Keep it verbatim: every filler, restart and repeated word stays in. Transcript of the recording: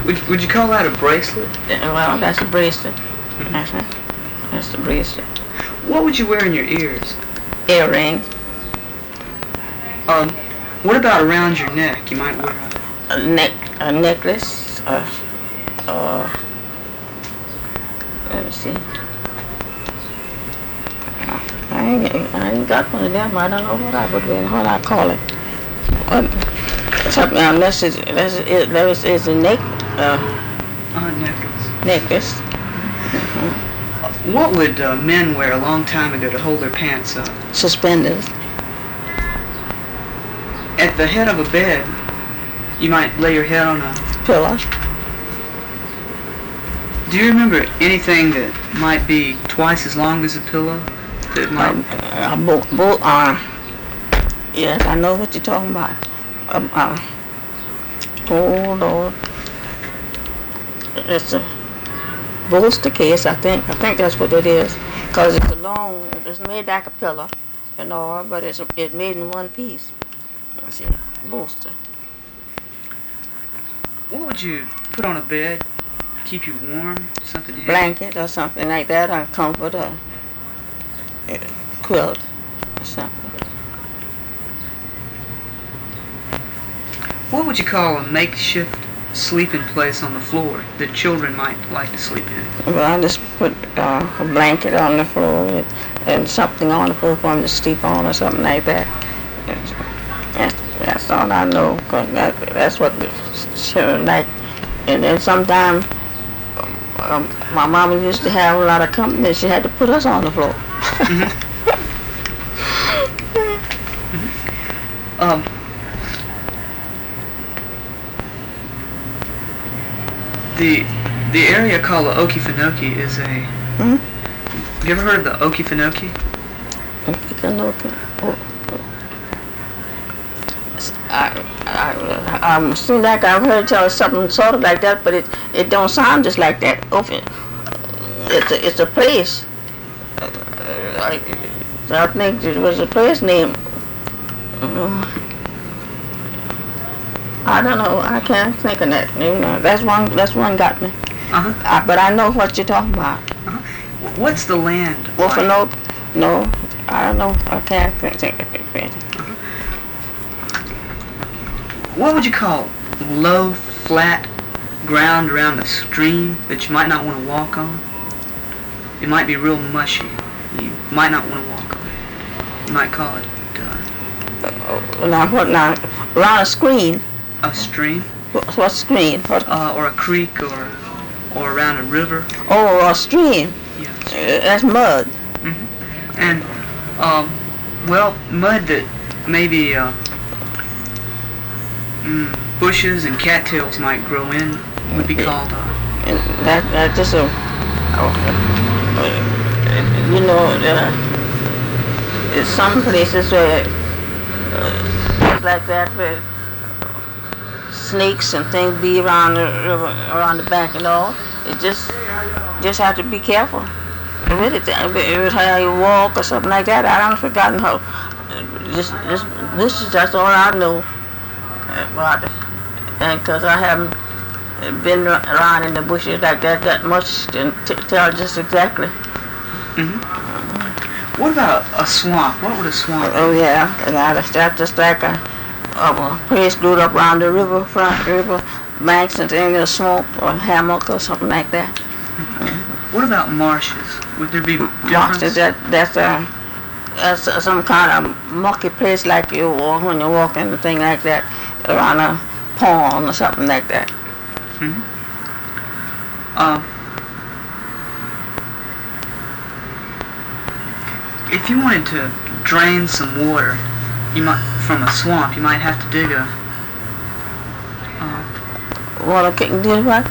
Would, would you call that a bracelet? Yeah, well, that's a bracelet. That's it. That's the bracelet. What would you wear in your ears? Earrings. Um, what about around your neck? You might wear a... A neck, a necklace. Uh, uh, let me see. I ain't, I ain't got one of them. I don't know what I would wear, what I call it. What, something unless it's, unless it, unless it's a neck, uh, Uh, necklace. necklace. Mm-hmm. What would uh, men wear a long time ago to hold their pants up? Suspenders. At the head of a bed, you might lay your head on a... Pillow. Do you remember anything that might be twice as long as a pillow? That might... Um, uh, both, both arm. Yes, I know what you're talking about. Um, uh, oh, Lord. It's a bolster case, I think. I think that's what it is. Because it's a long, it's made like a pillow, you know, but it's, it's made in one piece. Let's see, bolster. What would you put on a bed? Keep you warm? Something heavy? Blanket or something like that, or comfort, or uh, quilt or something. What would you call a makeshift sleeping place on the floor that children might like to sleep in? Well, I just put uh, a blanket on the floor and, and something on the floor for them to sleep on or something like that. That's, that's all I know, because that, that's what the children like. And then sometimes um, my mama used to have a lot of company. She had to put us on the floor. Mm-hmm. mm-hmm. Um, the the area called the Okefenokee is a... Hmm? Have you ever heard of the Okefenokee? Okefenokee. Oh. I, I, I seem like I've heard tell something sort of like that, but it, it don't sound just like that. It's a, it's a place. I, I think it was a place name. I don't know. I can't think of that. You know, that's one. That's one got me. Uh-huh. I, but I know what you're talking about. Uh-huh. What's the land like? Wolfenoke? No, I don't know. I can't think of it. What would you call low, flat ground around a stream that you might not want to walk on? It might be real mushy. You might not want to walk on it. You might call it uh, uh, now what now? Around a screen. A stream? What, what screen? What? Uh, or a creek, or or around a river. Oh, a stream. Yes. Uh, that's mud. Mm-hmm. And um, well, mud that maybe uh, mm, bushes and cattails might grow in would be called. Uh, and that that just a. Uh, you know, uh, there's some places where uh, like that where snakes and things be around the river, around the bank and all. It just just have to be careful with it. With how you walk or something like that. I don't forgotten how. Just just bushes. That's all I know about it. And because I haven't been around in the bushes like that that much to t- tell just exactly. Mm-hmm. What about a swamp? What would a swamp? Oh yeah, and that's just like a, a place glued up around the river front, river banks and things, a swamp or a hammock or something like that. Mm-hmm. What about marshes? Would there be difference? Marshes, that that's a that's a, some kind of mucky place like you walk when you're walking and thing like that around a pond or something like that. Mm-hmm. Uh, if you wanted to drain some water, you might from a swamp, you might have to dig a. Uh, Water kicking, do what?